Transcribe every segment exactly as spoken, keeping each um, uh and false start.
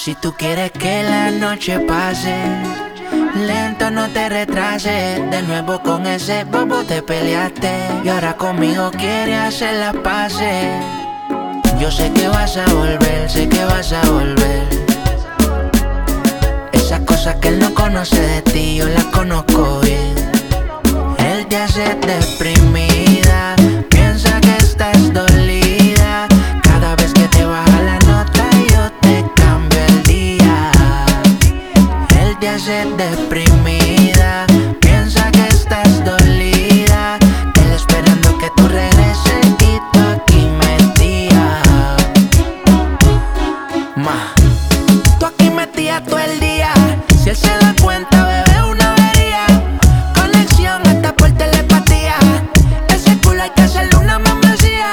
Si tú quieres que la noche pase lento, no te retrases. De nuevo con ese bobo te peleaste y ahora conmigo quieres hacer las paces. Yo sé que vas a volver, sé que vas a volver. Esas cosas que él no conoce de ti, yo las conozco bien. Él te hace deprimida, piensa que estás dolida. Cada vez que te baja la nota yo te cambio el día. Él te hace deprimida, piensa que estás dolida. Él esperando que tú regreses y tú aquí metida. Ma, tú aquí metida todo el día. Si él se da cuenta, bebé, una avería. Conexión hasta por telepatía. Ese culo hay que hacerle una membresía.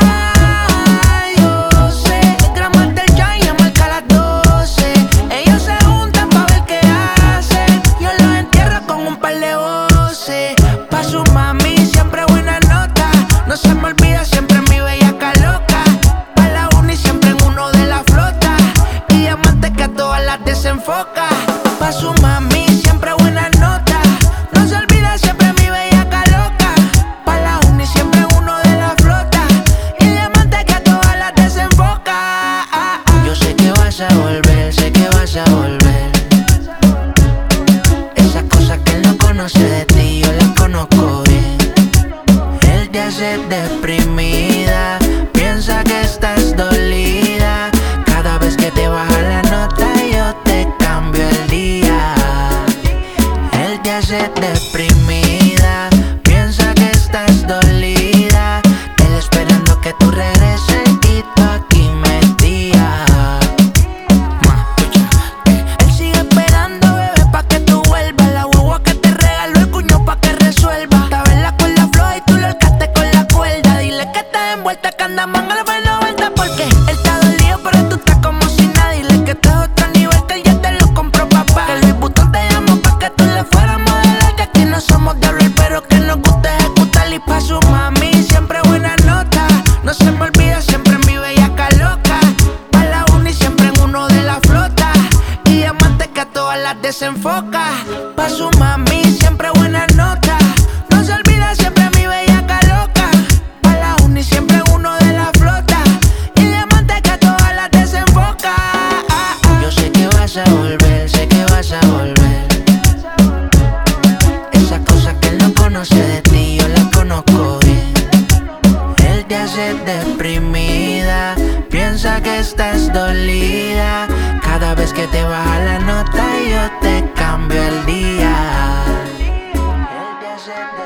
Yo sé, gramas del chai y marca las doce. Ellos se juntan pa' ver qué hacen. Yo los entierro con un par de voces. Pa' su mami siempre buena nota. No se me olvida siempre mi bellaca loca. Pa' la uni siempre en uno de la flota. Y diamantes que a todas las desenfoca. Pa' su mami siempre buena nota. No se olvida siempre mi bellaca loca. Pa' la uni siempre uno de la flota. Y diamante que a todas las desenfoca. Yo sé que vas a volver, sé que vas a volver. Esas cosas que él no conoce de ti, yo las conozco bien. Él te hace deprimida, piensa que estás dolida. Cada vez que te baja la nota yo te cambio el día. Él te hace deprimida, piensa que estás dolida. Él esperando que tú regreses y tú aquí metida. Ma, escucha, eh. Él sigue esperando, bebé, pa' que tú vuelvas. La guagua que te regaló el cuño pa' que resuelva. Estaba en la cuerda floja y tú lo alcaste con la cuerda. Dile que estás envuelta, que anda manga la noventa. Porque él está dolido, pero tú estás como si nada. Dile que estás a otro nivel, que él ya te lo compró, papá. Que Luis Butón te llamó pa' que tú le fueras a modelar. Que aquí no somos de hablar, pero que nos gusta ejecutar. Y pa' su mami siempre buena nota. No se me olvida siempre mi bellaca loca. Pa' la uni siempre en uno de la flota. Y diamantes que a todas las desenfoca. Pa' su mami siempre buena nota. No se olvida siempre mi bellaca loca. Pa' la uni siempre uno de la flota. Y diamantes que a todas las desenfoca. Yo sé que vas a volver, sé que vas a volver. Esas cosas que él no conoce de ti, yo las conozco bien. Él te hace deprimida, piensa que estás dolida. Cada vez que te baja la nota yo te cambio el día. Él te hace